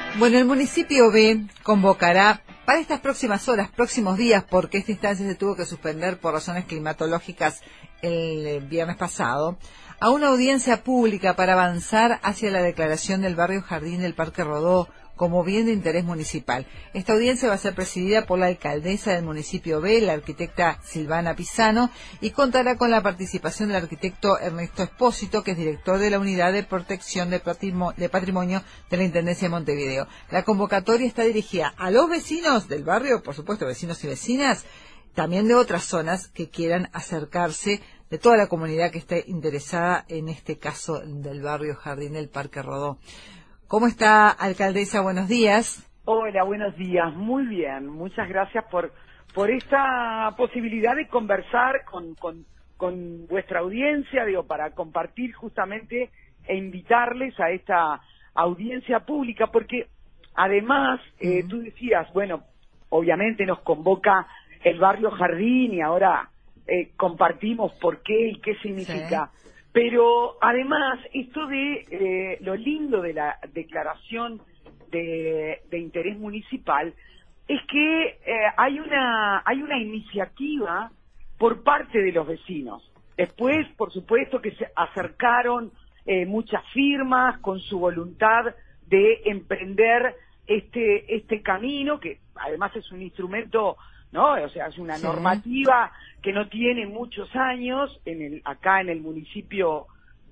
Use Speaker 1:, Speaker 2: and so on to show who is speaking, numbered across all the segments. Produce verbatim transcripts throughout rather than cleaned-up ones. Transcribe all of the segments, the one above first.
Speaker 1: Bueno, el municipio B convocará para estas próximas horas, próximos días, porque esta instancia se tuvo que suspender por razones climatológicas el viernes pasado, a una audiencia pública para avanzar hacia la declaración del barrio Jardín del Parque Rodó como bien de interés municipal. Esta audiencia va a ser presidida por la alcaldesa del municipio B, la arquitecta Silvana Pisano, y contará con la participación del arquitecto Ernesto Espósito, que es director de la Unidad de Protección de Patrimonio de, Patrimonio de la Intendencia de Montevideo. La convocatoria está dirigida a los vecinos del barrio, por supuesto, vecinos y vecinas, también de otras zonas que quieran acercarse, de toda la comunidad que esté interesada en este caso del barrio Jardín del Parque Rodó. ¿Cómo está, alcaldesa? Buenos días.
Speaker 2: Hola, buenos días. Muy bien. Muchas gracias por por esta posibilidad de conversar con, con, con vuestra audiencia, digo, para compartir justamente e invitarles a esta audiencia pública, porque además, eh, uh-huh. tú decías, bueno, obviamente nos convoca el barrio Jardín y ahora eh, compartimos por qué y qué significa. Sí. Pero además, esto de eh, lo lindo de la declaración de, de interés municipal es que eh, hay una hay una iniciativa por parte de los vecinos. Después, por supuesto, que se acercaron eh, muchas firmas con su voluntad de emprender este este camino, que además es un instrumento, ¿no? O sea, es una sí. normativa que no tiene muchos años. En el acá en el municipio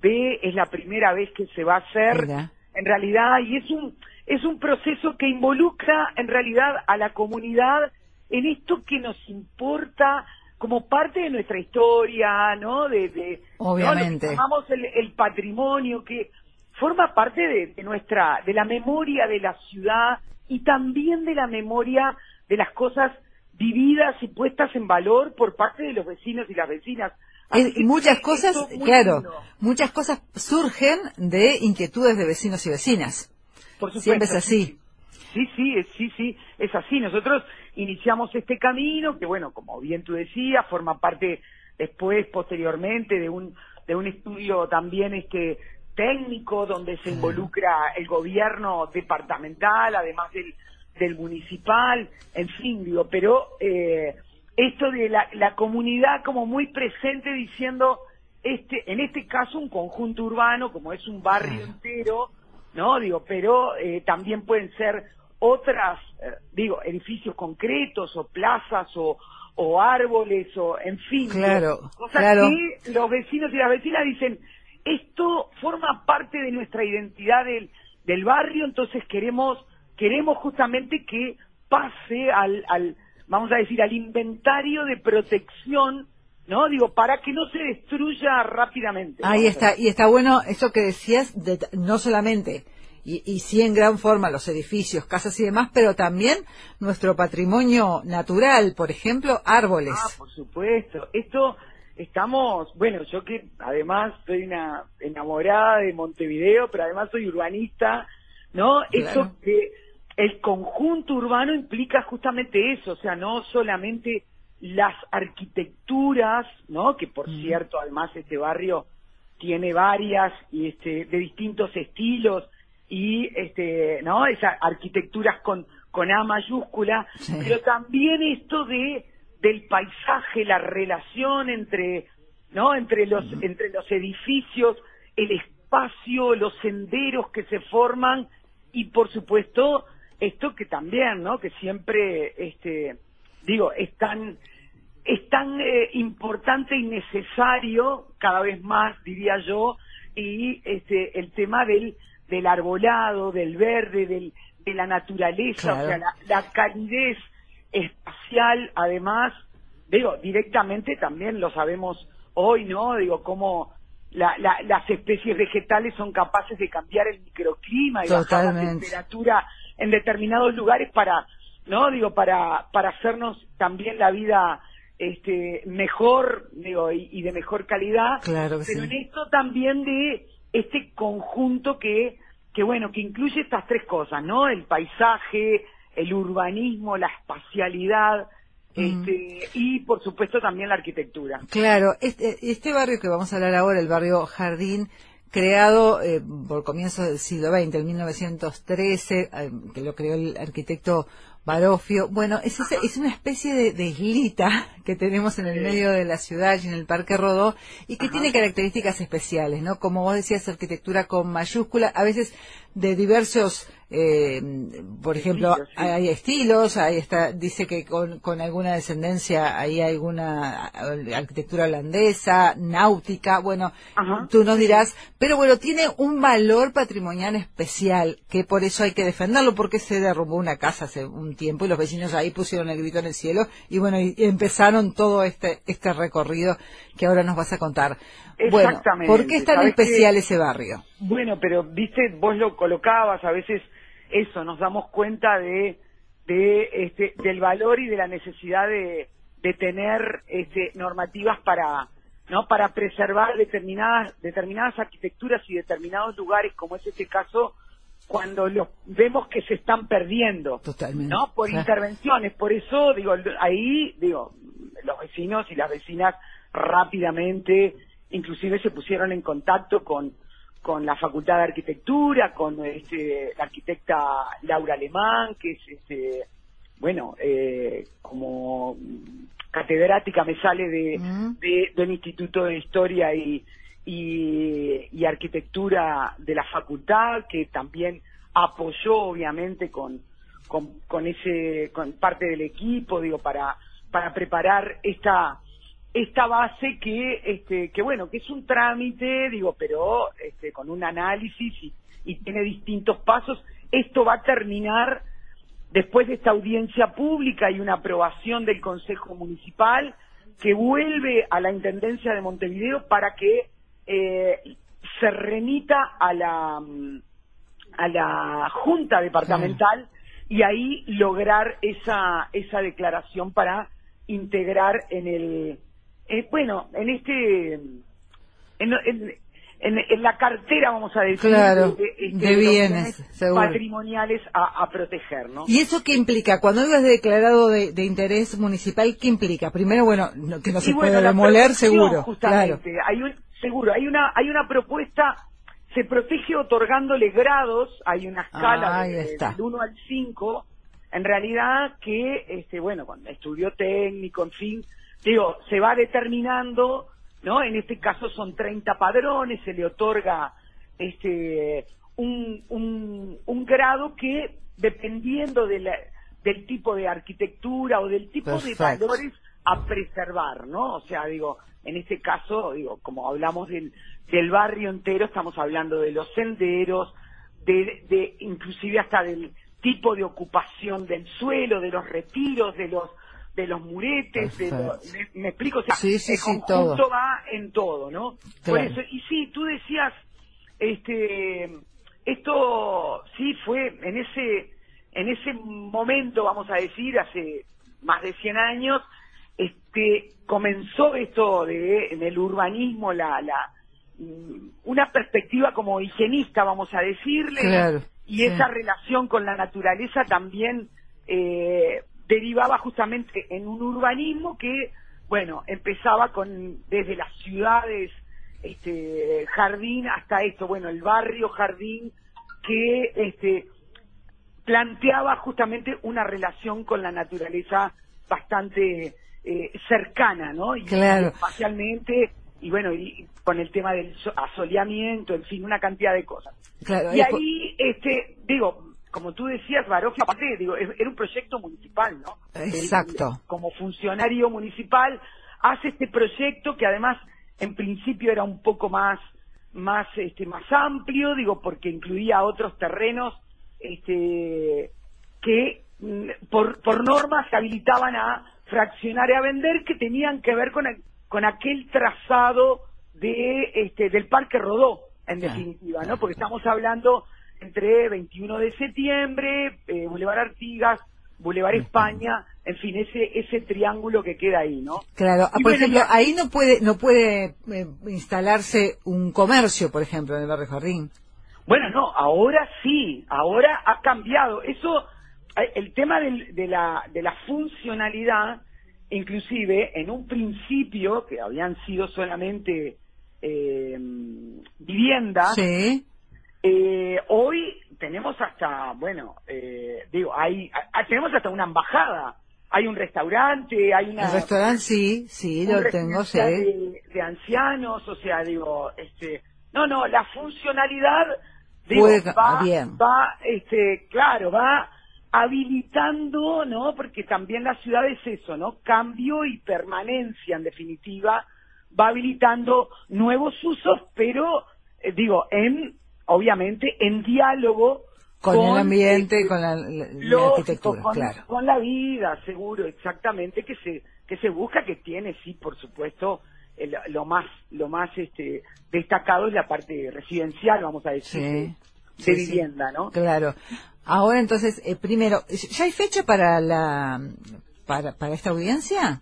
Speaker 2: B es la primera vez que se va a hacer. Mira. En realidad, y es un es un proceso que involucra en realidad a la comunidad en esto que nos importa como parte de nuestra historia, ¿no? De, de
Speaker 1: obviamente,
Speaker 2: ¿no? Lo que llamamos el, el patrimonio, que forma parte de, de nuestra de la memoria de la ciudad y también de la memoria de las cosas vividas y puestas en valor por parte de los vecinos y las vecinas.
Speaker 1: Es, muchas cosas, claro, lindo. muchas cosas surgen de inquietudes de vecinos y vecinas.
Speaker 2: Por supuesto.
Speaker 1: Siempre es así.
Speaker 2: Sí, sí, sí, sí, es así. Nosotros iniciamos este camino que, bueno, como bien tú decías, forma parte después, posteriormente, de un de un estudio también este técnico donde se involucra el gobierno departamental, además del del municipal, en fin, digo, pero eh, esto de la, la comunidad como muy presente diciendo, este en este caso un conjunto urbano, como es un barrio entero, ¿no? Digo, pero eh, también pueden ser otras, eh, digo, edificios concretos o plazas o, o árboles o, en fin,
Speaker 1: claro,
Speaker 2: digo, cosas
Speaker 1: claro.
Speaker 2: que los vecinos y las vecinas dicen, esto forma parte de nuestra identidad del, del barrio, entonces queremos queremos justamente que pase al, al, vamos a decir, al inventario de protección, ¿no? Digo, para que no se destruya rápidamente.
Speaker 1: Ahí está, y está bueno eso que decías, de, no solamente, y, y sí en gran forma los edificios, casas y demás, pero también nuestro patrimonio natural, por ejemplo, árboles.
Speaker 2: Ah, por supuesto. Esto, estamos, bueno, yo que además soy una enamorada de Montevideo, pero además soy urbanista, ¿no?
Speaker 1: Claro.
Speaker 2: Eso que el conjunto urbano implica justamente eso, o sea, no solamente las arquitecturas, ¿no? Que por mm. cierto, además este barrio tiene varias y este de distintos estilos y este, ¿no? Esas arquitecturas con con A mayúscula, sí. pero también esto de del paisaje, la relación entre, ¿no? Entre los mm. entre los edificios, el espacio, los senderos que se forman y por supuesto esto que también, ¿no? Que siempre, este, digo, es tan, es tan eh, importante y necesario, cada vez más, diría yo, y este, el tema del, del arbolado, del verde, del, de la naturaleza, claro. o sea, la, la calidez espacial, además, digo, directamente también lo sabemos hoy, ¿no? Digo, cómo la, la, las especies vegetales son capaces de cambiar el microclima y bajar la temperatura en determinados lugares para, ¿no? Digo, para para hacernos también la vida este mejor, digo, y, y de mejor calidad.
Speaker 1: Claro que
Speaker 2: pero
Speaker 1: sí.
Speaker 2: en esto también de este conjunto que que bueno, que incluye estas tres cosas, ¿no? El paisaje, el urbanismo, la espacialidad, mm. este y por supuesto también la arquitectura.
Speaker 1: Claro, este este barrio que vamos a hablar ahora, el barrio Jardín, creado eh, por comienzos del siglo veinte, en mil novecientos trece, eh, que lo creó el arquitecto Baroffio. Bueno, es, ese, es una especie de, de islita que tenemos en el medio de la ciudad y en el Parque Rodó, y que Ajá. tiene características especiales, ¿no? Como vos decías, arquitectura con mayúscula, a veces de diversos, eh, por ejemplo, estilos, sí. hay estilos, ahí está, dice que con, con alguna descendencia, hay alguna arquitectura holandesa, náutica, bueno, Ajá. tú nos dirás, pero bueno, tiene un valor patrimonial especial, que por eso hay que defenderlo, porque se derrumbó una casa hace un tiempo y los vecinos ahí pusieron el grito en el cielo, y bueno, y empezaron todo este, este recorrido que ahora nos vas a contar. Bueno, ¿por qué es tan especial que, ese barrio?
Speaker 2: Bueno, pero viste, vos lo colocabas, a veces eso, nos damos cuenta de, de este, del valor y de la necesidad de, de tener este, normativas para, ¿no? Para preservar determinadas, determinadas arquitecturas y determinados lugares, como es este caso, cuando los vemos que se están perdiendo,
Speaker 1: Totalmente.
Speaker 2: ¿no? Por claro. intervenciones. Por eso, digo, ahí, digo, los vecinos y las vecinas rápidamente, inclusive se pusieron en contacto con, con la Facultad de Arquitectura, con este, la arquitecta Laura Alemán, que es, este, bueno, eh, como catedrática me sale de, mm. de, del Instituto de Historia y, y, y Arquitectura de la Facultad, que también apoyó, obviamente, con, con, con ese, con parte del equipo, digo, para, para preparar esta esta base que este que bueno que es un trámite, digo, pero este con un análisis y, y tiene distintos pasos. Esto va a terminar después de esta audiencia pública y una aprobación del Consejo Municipal que vuelve a la Intendencia de Montevideo para que eh, se remita a la a la Junta Departamental sí. y ahí lograr esa esa declaración para integrar en el Eh, bueno, en este, en, en, en, en la cartera, vamos a decir,
Speaker 1: claro,
Speaker 2: de, de,
Speaker 1: de, de bienes,
Speaker 2: bienes patrimoniales a, a proteger, ¿no?
Speaker 1: ¿Y eso qué implica? Cuando digas de declarado de, de interés municipal, ¿qué implica? Primero, bueno, no, que no se bueno, puede demoler, seguro.
Speaker 2: Justamente,
Speaker 1: claro.
Speaker 2: hay un, seguro, hay una, hay una propuesta, se protege otorgándole grados, hay una escala
Speaker 1: ah,
Speaker 2: de, del uno al cinco, en realidad que, este, bueno, con estudio técnico, en fin, digo, se va determinando, ¿no? En este caso son treinta padrones, se le otorga este un, un, un grado que, dependiendo de la, del tipo de arquitectura o del tipo Perfecto. de valores a preservar, ¿no? O sea, digo, en este caso, digo, como hablamos del, del barrio entero, estamos hablando de los senderos, de, de inclusive hasta del tipo de ocupación del suelo, de los retiros, de los de los muretes, de lo, me, me explico, o sea,
Speaker 1: sí, sí,
Speaker 2: el
Speaker 1: sí,
Speaker 2: conjunto
Speaker 1: todo.
Speaker 2: va en todo, ¿no?
Speaker 1: Claro.
Speaker 2: Por eso, y sí, tú decías, este, esto sí fue en ese, en ese momento, vamos a decir, hace más de cien años, este, comenzó esto de, en el urbanismo, la, la, una perspectiva como higienista, vamos a decirle,
Speaker 1: claro,
Speaker 2: y
Speaker 1: sí.
Speaker 2: esa relación con la naturaleza también, eh, derivaba justamente en un urbanismo que, bueno, empezaba con desde las ciudades, este, jardín, hasta esto, bueno, el barrio jardín, que este planteaba justamente una relación con la naturaleza bastante eh, cercana, ¿no? Y,
Speaker 1: claro.
Speaker 2: y espacialmente, y bueno, y con el tema del asoleamiento, en fin, una cantidad de cosas.
Speaker 1: Claro,
Speaker 2: y ahí, este, digo, como tú decías, Baroffio, aparte, digo, era un proyecto municipal, ¿no?
Speaker 1: Exacto.
Speaker 2: Él, como funcionario municipal, hace este proyecto que además, en principio, era un poco más, más, este, más amplio, digo, porque incluía otros terrenos, este, que por, por norma se habilitaban a fraccionar y a vender, que tenían que ver con, el, con aquel trazado de, este, del Parque Rodó, en definitiva, ¿no? Porque estamos hablando entre veintiuno de septiembre, eh, Boulevard Artigas, Boulevard España, en fin, ese ese triángulo que queda ahí, ¿no?
Speaker 1: Claro,
Speaker 2: y
Speaker 1: por
Speaker 2: bueno,
Speaker 1: ejemplo,
Speaker 2: ya...
Speaker 1: ahí no puede no puede eh, instalarse un comercio, por ejemplo, en el barrio Jardín.
Speaker 2: Bueno, no, ahora sí, ahora ha cambiado. Eso, el tema del, de la de la funcionalidad, inclusive en un principio, que habían sido solamente eh, viviendas.
Speaker 1: Sí.
Speaker 2: Eh, hoy tenemos hasta, bueno, eh, digo, hay, a, tenemos hasta una embajada, hay un restaurante, hay una...
Speaker 1: El restaurante, sí, sí,
Speaker 2: un
Speaker 1: lo tengo, sí.
Speaker 2: de, de ancianos, o sea, digo, este, no, no, la funcionalidad, digo,
Speaker 1: Puede,
Speaker 2: va,
Speaker 1: bien.
Speaker 2: va, este, claro, va habilitando, ¿no? Porque también la ciudad es eso, ¿no? Cambio y permanencia, en definitiva, va habilitando nuevos usos, pero, eh, digo, en, obviamente, en diálogo
Speaker 1: con, con el ambiente,
Speaker 2: eh,
Speaker 1: con la, la,
Speaker 2: lógico,
Speaker 1: la arquitectura,
Speaker 2: con,
Speaker 1: claro.
Speaker 2: con la vida, seguro, exactamente, que se que se busca, que tiene, sí, por supuesto, el, lo más lo más este destacado es la parte residencial, vamos a decir,
Speaker 1: Sí,
Speaker 2: de,
Speaker 1: sí,
Speaker 2: de vivienda,
Speaker 1: sí.
Speaker 2: ¿no?
Speaker 1: Claro. Ahora, entonces, eh, primero, ¿ya hay fecha para la para para esta audiencia?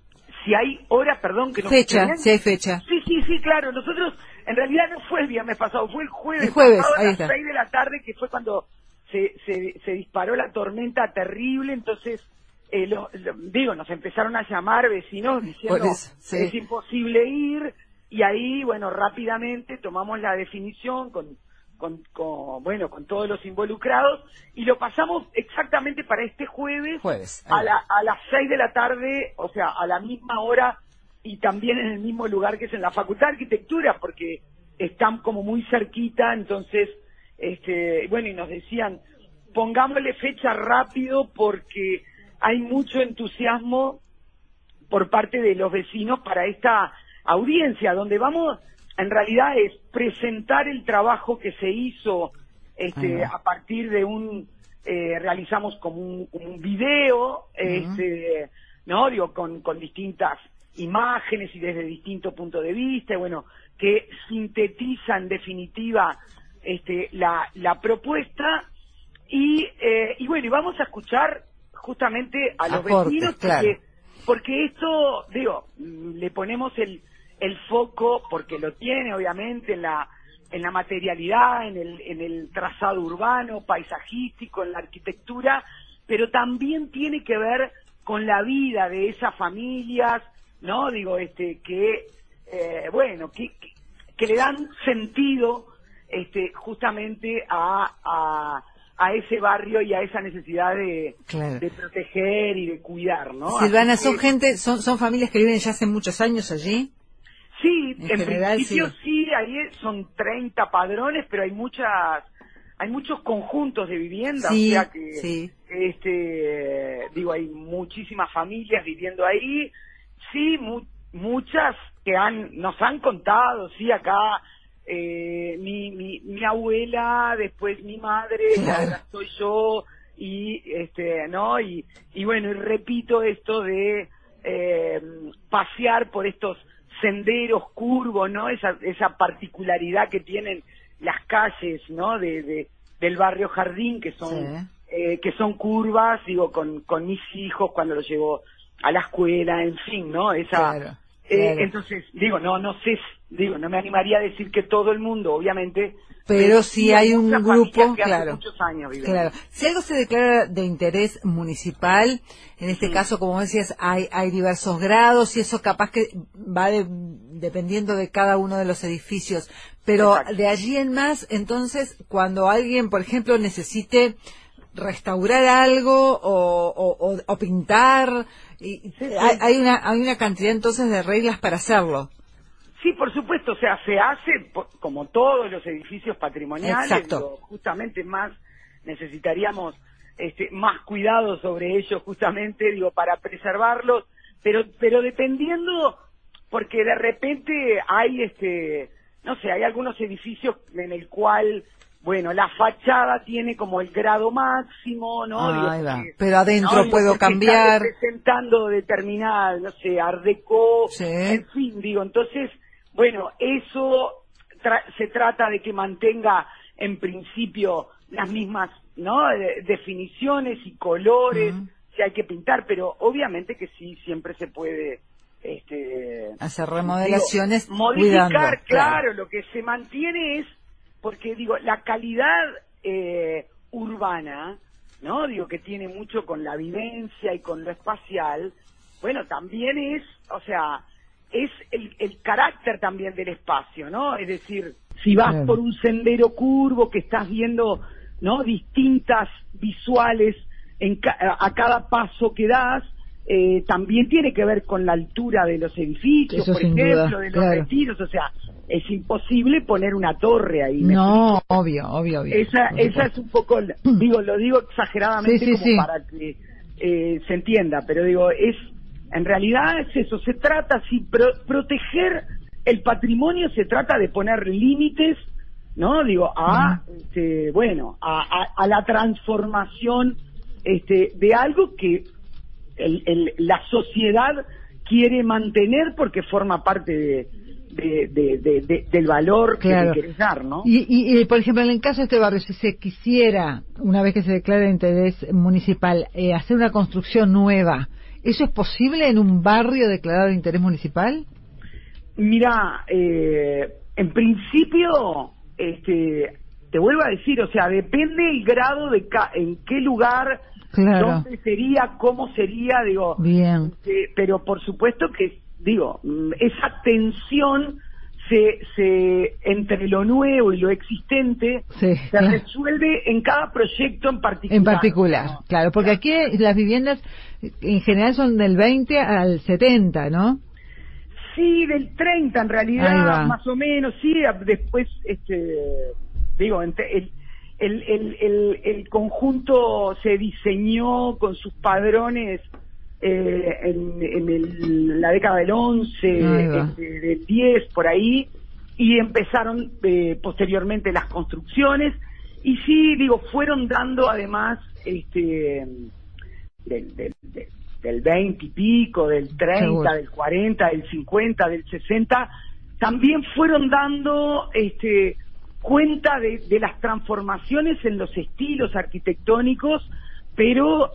Speaker 2: Si hay hora, perdón, que no
Speaker 1: fecha,
Speaker 2: bien.
Speaker 1: si hay fecha.
Speaker 2: Sí, sí, sí, claro. Nosotros, en realidad no fue el viernes pasado, fue el jueves,
Speaker 1: el jueves
Speaker 2: pasado a
Speaker 1: ahí
Speaker 2: las
Speaker 1: está.
Speaker 2: seis de la tarde, que fue cuando se, se, se disparó la tormenta terrible, entonces, eh, lo, lo, digo, nos empezaron a llamar vecinos diciendo,
Speaker 1: eso, sí.
Speaker 2: es imposible ir, y ahí, bueno, rápidamente tomamos la definición con, con, con, bueno, con todos los involucrados, y lo pasamos exactamente para este jueves,
Speaker 1: jueves
Speaker 2: a, la, a las seis de la tarde, o sea, a la misma hora, y también en el mismo lugar que es en la Facultad de Arquitectura, porque están como muy cerquita, entonces, este, bueno, y nos decían, pongámosle fecha rápido porque hay mucho entusiasmo por parte de los vecinos para esta audiencia, donde vamos, en realidad es presentar el trabajo que se hizo este, a partir de un, eh, realizamos como un, un video, este, uh-huh. ¿no? Digo, con, con distintas imágenes y desde distintos puntos de vista, y bueno, que sintetiza en definitiva este, la, la propuesta, y, eh, y bueno, y vamos a escuchar justamente a los
Speaker 1: Aportes,
Speaker 2: vecinos, porque,
Speaker 1: claro.
Speaker 2: porque esto, digo, le ponemos el, el foco, porque lo tiene obviamente en la, en la materialidad, en el, en el trazado urbano, paisajístico, en la arquitectura, pero también tiene que ver con la vida de esas familias, ¿no? Digo, este, que, eh, bueno, que, que, que le dan sentido, este, justamente a, a, a ese barrio y a esa necesidad de,
Speaker 1: claro.
Speaker 2: de proteger y de cuidar, ¿no?
Speaker 1: Silvana,
Speaker 2: Así
Speaker 1: ¿son
Speaker 2: que,
Speaker 1: gente, son, son familias que viven ya hace muchos años allí?
Speaker 2: Sí,
Speaker 1: en,
Speaker 2: en
Speaker 1: general,
Speaker 2: principio
Speaker 1: sí.
Speaker 2: sí, ahí son treinta padrones, pero hay muchas, hay muchos conjuntos de vivienda,
Speaker 1: sí,
Speaker 2: o sea que,
Speaker 1: sí.
Speaker 2: este, digo, hay muchísimas familias viviendo ahí, sí, mu muchas que han, nos han contado, sí, acá, eh, mi, mi, mi abuela, después mi madre,
Speaker 1: claro.
Speaker 2: y ahora soy yo, y, este, ¿no? Y, y bueno, y repito esto de, eh, pasear por estos senderos curvos, ¿no? Esa, esa particularidad que tienen las calles, ¿no? De, de del barrio Jardín, que son, sí. eh, que son curvas, digo, con, con mis hijos cuando los llevo a la escuela, en fin, ¿no? Esa,
Speaker 1: claro,
Speaker 2: eh,
Speaker 1: claro.
Speaker 2: entonces, digo, no, no sé, digo, no me animaría a decir que todo el mundo, obviamente,
Speaker 1: pero, pero sí hay un grupo,
Speaker 2: que
Speaker 1: claro,
Speaker 2: hace muchos años viven.
Speaker 1: Claro. Si algo se declara de interés municipal, en este sí. caso, como decías, hay, hay diversos grados y eso capaz que va de, dependiendo de cada uno de los edificios. Pero Exacto. de allí en más, entonces, cuando alguien, por ejemplo, necesite restaurar algo o, o, o, o pintar, y, sí, sí. Hay, hay, una, hay una cantidad entonces de reglas para hacerlo.
Speaker 2: Sí, por supuesto, o sea, se hace como todos los edificios patrimoniales, digo, justamente más necesitaríamos este, más cuidado sobre ellos justamente, digo, para preservarlos, pero pero dependiendo, porque de repente hay, este, no sé, hay algunos edificios en el cual, bueno, la fachada tiene como el grado máximo, ¿no?
Speaker 1: Ah,
Speaker 2: digo,
Speaker 1: porque,
Speaker 2: porque,
Speaker 1: pero adentro
Speaker 2: ¿no?
Speaker 1: puedo
Speaker 2: digo,
Speaker 1: cambiar.
Speaker 2: Está representando determinada, no sé, Art Deco,
Speaker 1: sí.
Speaker 2: en fin, digo, entonces, bueno, eso tra se trata de que mantenga en principio las mismas, ¿no? De definiciones y colores, uh-huh. si hay que pintar, pero obviamente que sí, siempre se puede este
Speaker 1: hacer remodelaciones,
Speaker 2: digo, modificar,
Speaker 1: cuidando,
Speaker 2: claro, claro, lo que se mantiene es, porque digo, la calidad eh, urbana, ¿no? Digo, que tiene mucho con la vivencia y con lo espacial, bueno, también es, o sea, es el, el carácter también del espacio, ¿no? Es decir, si vas
Speaker 1: claro.
Speaker 2: por un sendero curvo que estás viendo, ¿no?, distintas visuales en ca a cada paso que das, eh, también tiene que ver con la altura de los edificios,
Speaker 1: Eso
Speaker 2: por
Speaker 1: sin
Speaker 2: ejemplo,
Speaker 1: duda,
Speaker 2: de los
Speaker 1: claro.
Speaker 2: retiros, o sea, es imposible poner una torre ahí.
Speaker 1: No, obvio, obvio, obvio.
Speaker 2: Esa, esa es un poco, digo, lo digo exageradamente
Speaker 1: sí, sí,
Speaker 2: como
Speaker 1: sí.
Speaker 2: para que eh, se entienda, pero digo, es, en realidad es eso, se trata, si pro proteger el patrimonio se trata de poner límites, ¿no? Digo, a, uh-huh. este, bueno, a, a, a la transformación este, de algo que el, el, la sociedad quiere mantener porque forma parte de, de, de, de, de del valor
Speaker 1: claro.
Speaker 2: que le querés dar, ¿no?
Speaker 1: Y, y, y, por ejemplo, en el caso de este barrio, si se quisiera, una vez que se declare de interés municipal, eh, hacer una construcción nueva, ¿eso es posible en un barrio declarado de interés municipal?
Speaker 2: Mira, eh, en principio, este, te vuelvo a decir, o sea, depende el grado de ca en qué lugar,
Speaker 1: claro.
Speaker 2: dónde sería, cómo sería, digo.
Speaker 1: Bien.
Speaker 2: Eh, pero por supuesto que, digo, esa tensión se, se entre lo nuevo y lo existente
Speaker 1: sí,
Speaker 2: se
Speaker 1: claro.
Speaker 2: resuelve en cada proyecto en particular.
Speaker 1: En particular,
Speaker 2: ¿no?
Speaker 1: claro, porque claro. Aquí las viviendas en general son del veinte al setenta, ¿no?
Speaker 2: Sí, del treinta en realidad, más o menos, sí, después, este, digo, el, el, el, el, el conjunto se diseñó con sus padrones eh, en, en el, la década del once, este, del diez, por ahí, y empezaron eh, posteriormente las construcciones, y sí, digo, fueron dando además, este, del, del, del del veinte y pico, del treinta, seguro. Del cuarenta, del cincuenta, del sesenta, también fueron dando este, cuenta de, de las transformaciones en los estilos arquitectónicos, pero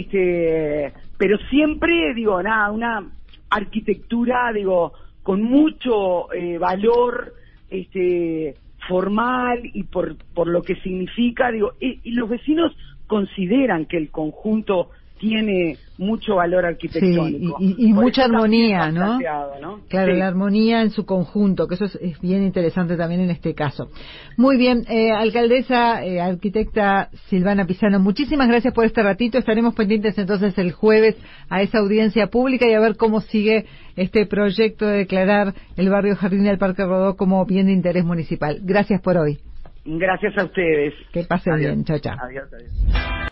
Speaker 2: este, pero siempre, digo, nada, una arquitectura, digo, con mucho eh, valor este, formal y por, por lo que significa, digo, y, y los vecinos consideran que el conjunto tiene mucho valor arquitectónico.
Speaker 1: Sí, y, y mucha armonía, ¿no?
Speaker 2: ¿no?
Speaker 1: Claro,
Speaker 2: sí.
Speaker 1: La armonía en su conjunto, que eso es, es bien interesante también en este caso. Muy bien, eh, alcaldesa, eh, arquitecta Silvana Pisano, muchísimas gracias por este ratito. Estaremos pendientes entonces el jueves a esa audiencia pública y a ver cómo sigue este proyecto de declarar el barrio Jardín del Parque Rodó como bien de interés municipal. Gracias por hoy.
Speaker 2: Gracias a ustedes.
Speaker 1: Que pasen
Speaker 2: adiós.
Speaker 1: bien. Chao, chao.
Speaker 2: Adiós, adiós.